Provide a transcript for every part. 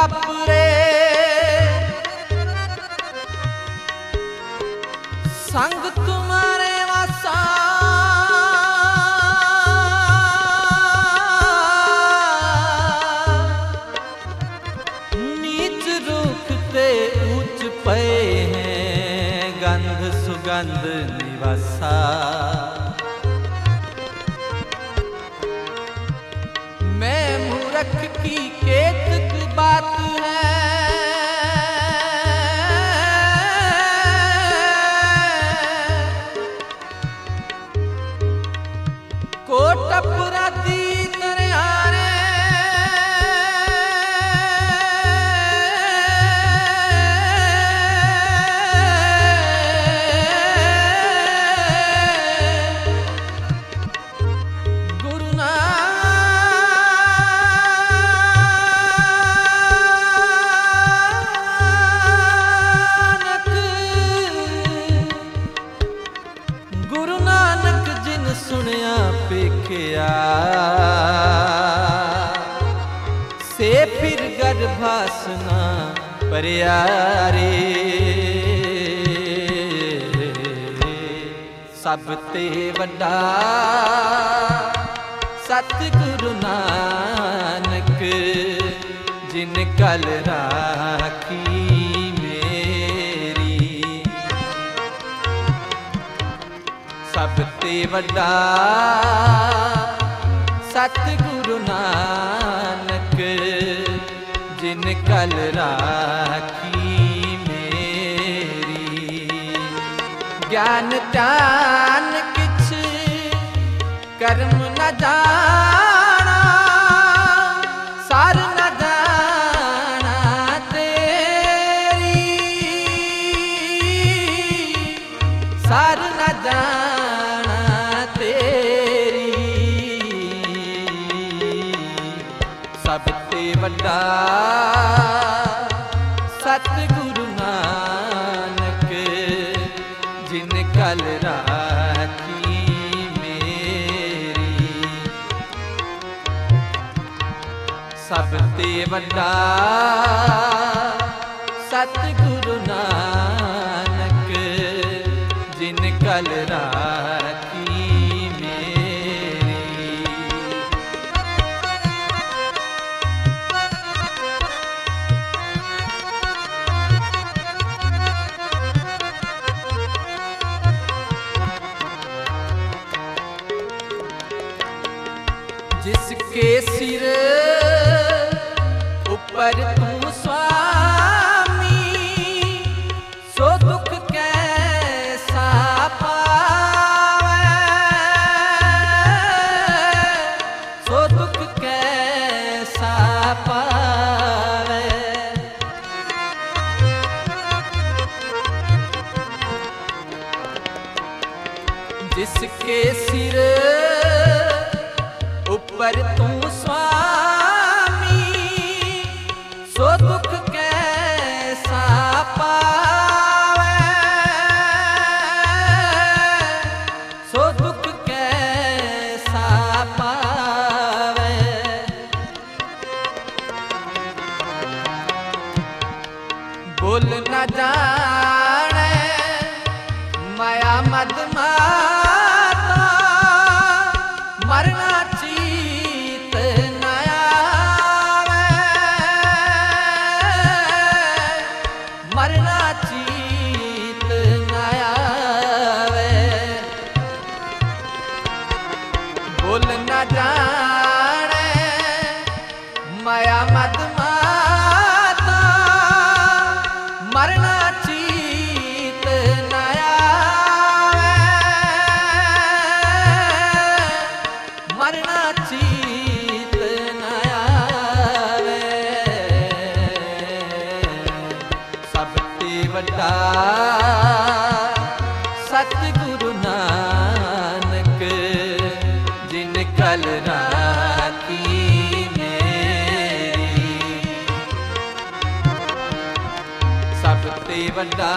वापरे संग तुम्हारे वासा नीच रूखते ऊंच पे हैं गंध सुगंध निवासा। मैं मूर्ख की केतक बात है कोट अपराधी नरहारे गुरु नानक जिन सुनिया पेखिया से फिर गर्भासना परियारे। सब ते वड्डा सतगुरु नानक जिन कल राखी सब ते वड्डा सतगुरु नानक जिन कल राखी मेरी। ज्ञान ध्यान किछ कर्म न जाना सार न जाना तेरी सार न जाना सब ते वड्डा सतगुरु नानक जिन कल राखी मेरी। सब ते वड्डा सतगुरु नानक जिन कल राखी जिसके सिर ऊपर तू स्वामी सो दुख कैसा पावे सो दुख कैसा पावे। जिसके सिर ऊपर तू स्वामी सो दुख कैसा पावे सो दुख कैसा पावे। बोल न जाने माया मद माता मरना चीत न आवे मरना चीत न आवे। बोल न जाने माया मद माता मरना चीत न आवे मरना चीत न आवे। सब ते वड्डा सतगुरु नानक जिन कल राखी मेरी। सब ते वड्डा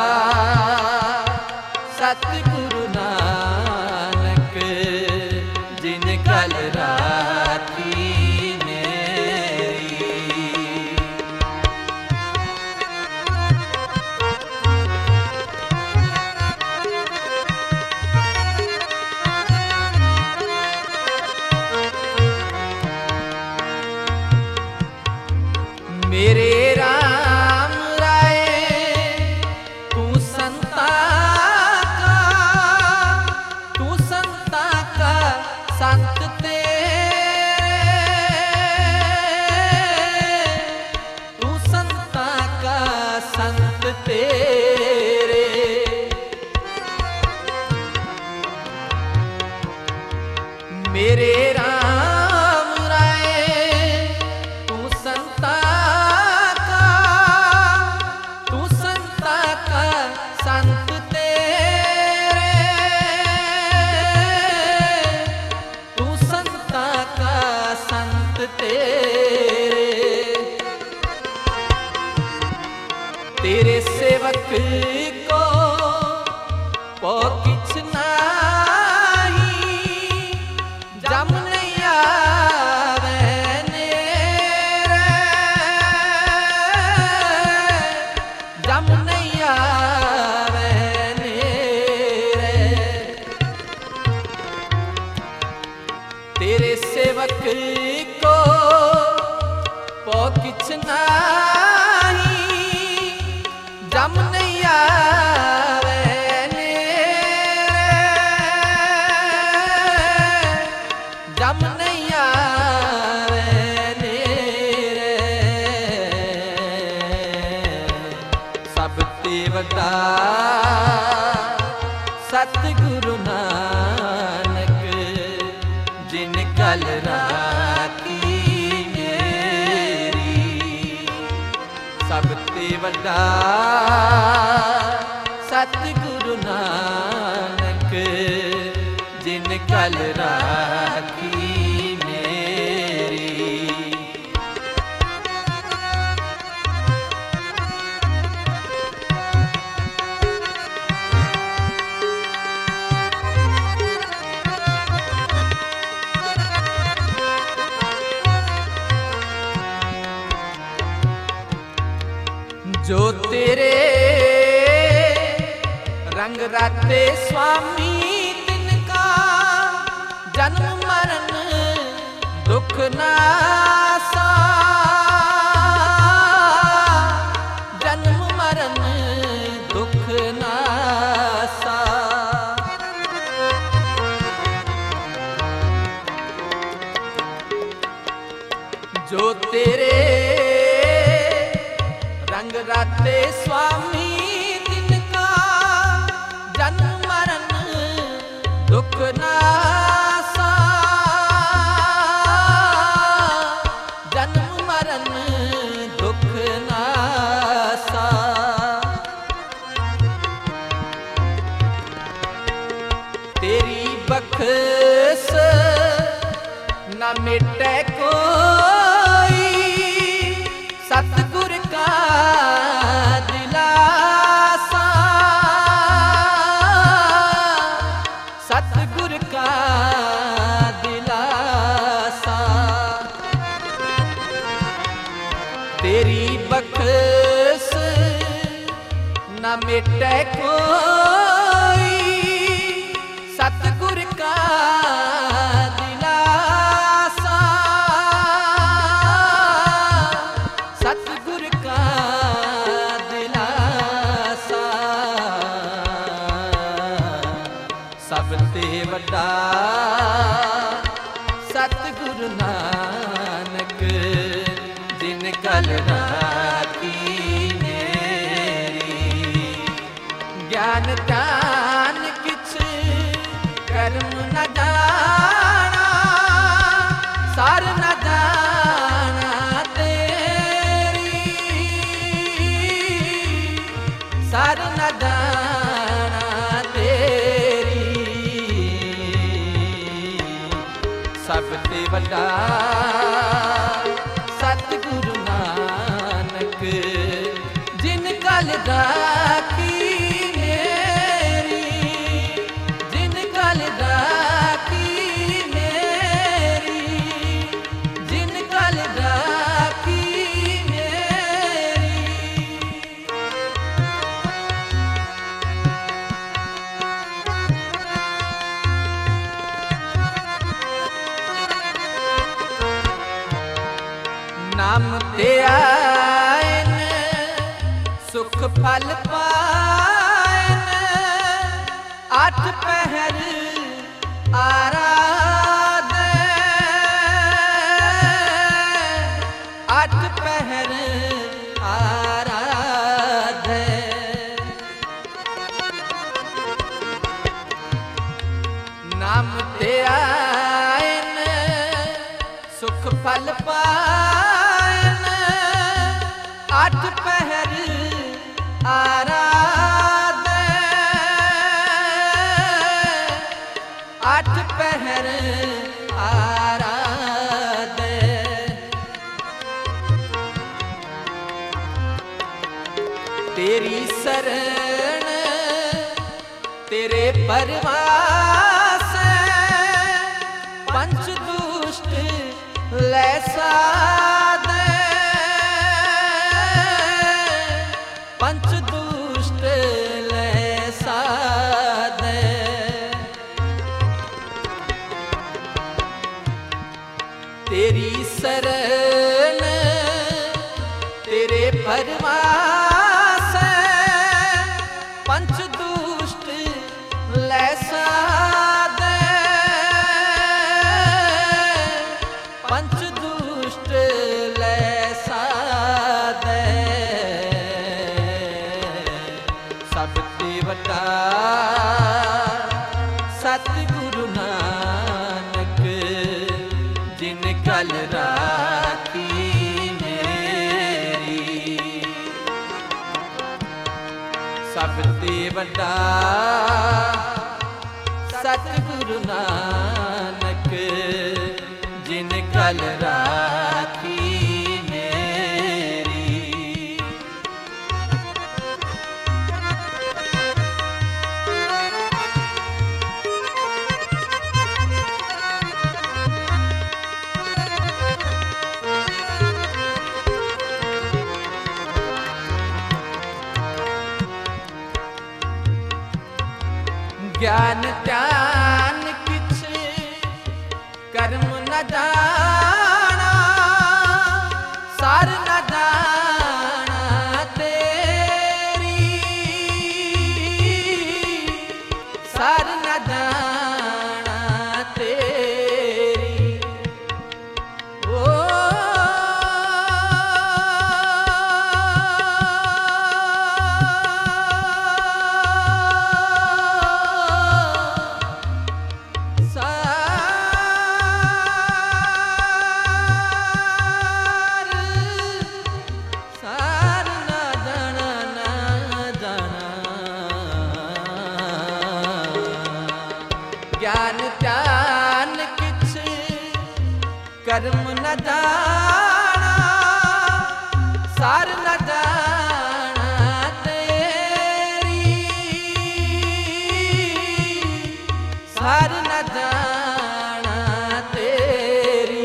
सतगुरु नानक जिन कल राखी मेरी। तेरे सेवक को पो किछ नाही, जम नहीं आवे नेरे, जम नहीं आवे नेरे। तेरे सेवक को पो किछ नाही, जम नहीं आवे नेरे, जम नहीं आवे नेरे। सब ते वड्डा सतगुरु नानक, जिन कल राखी मेरी। सब ते वड्डा सतगुरु नानक, जिन कल राखी मेरी। जो तेरे रंग राते स्वामी, तिनका जन्म मरण दुख नासा, जन्म मरण दुख नासा। जो तेरे रंग राते स्वामी, तिनका जन्म मरण दुख नासा, जन्म मरण दुख नासा। तेरी बख्श न मिटे कोई, सतगुर का दिलासा, सतगुर का दिलासा। तेरी बख्श न मिटे कोई, सतगुर का दिलासा, सतगुर का दिलासा। सब ते वड्डा सतगुरु नानक, जिन कल राखी मेरी। ज्ञान ध्यान किछ कर्म न जाना, सार न जाना तेरी, सार न जाना तेरी। सब ते वड्डा सतगुरु नानक, जिन कल राखी मेरी, जिन कल राखी मेरी, जिन कल राखी मेरी। नाम ते आयन सुख फल पायन, आठ पहर आराधे, आठ पहर आराधे। नाम ते आयन सुख फल पायन, आठ पहर आराधे, आठ पहर आराधे। तेरी शरण तेरे परवास पंच दुष्ट लै साधे पंच दुष्ट लै साधे तेरी शरण तेरे परवास पंच दुष्ट लै साधे पंच दुष्ट लै साधे सब ते वड्डा सतगुरु नानक जिन कल राखी मेरी सब ते वड्डा सतगुरु नानक जिन कल राखी मेरी ज्ञान ध्यान किछ कर्म न जाना सार न जाना तेरी सार न जाना तेरी ओ ज्ञान ध्यान किछ कर्म न जाना सार न जाना तेरी सार न जाना तेरी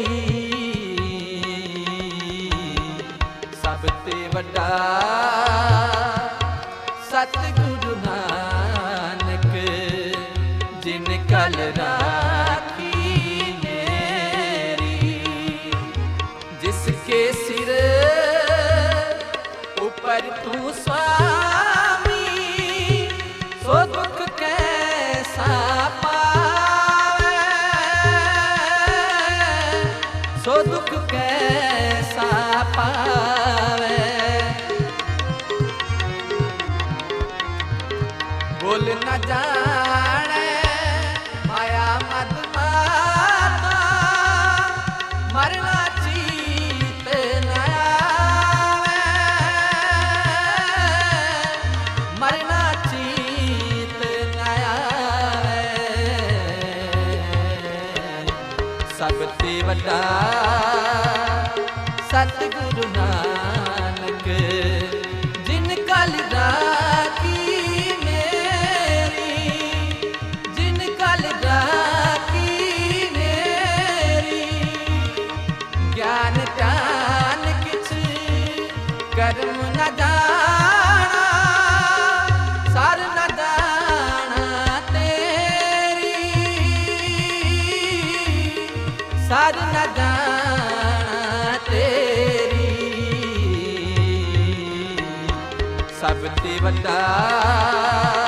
सब ते वड्डा सतगुरु नानक जिन कल राखी मेरी जिसके सिर ऊपर तू स्वामी सो दुख कैसा पावे सो दुख कैसा पावे बोल न जाने माया मद माता मरना चीत न आवे मरना चीत न आवे सब ते वड्डा सतगुरु नानक जिन कल राखी ज्ञान ध्यान किछ कर्म न जाना सार न जाना तेरी सार न जाना तेरी सब ते वड्डा